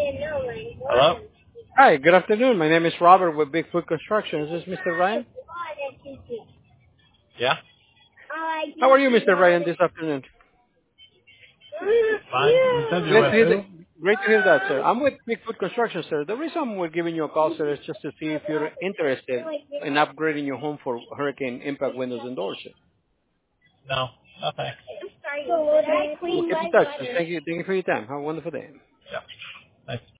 Hello? Hi, good afternoon. My name is Robert with Bigfoot Construction. Is this Mr. Ryan? Yeah? How are you, Mr. Ryan, this afternoon? Fine. You said you're Great to with hear who? that. Great to hear that, sir. I'm with Bigfoot Construction, sir. The reason we're giving you a call, sir, is just to see if you're interested in upgrading your home for hurricane impact windows and doors, sir. No. No thanks. We'll keep in touch, sir. Thank you for your time. Have a wonderful day. Yeah. Thanks.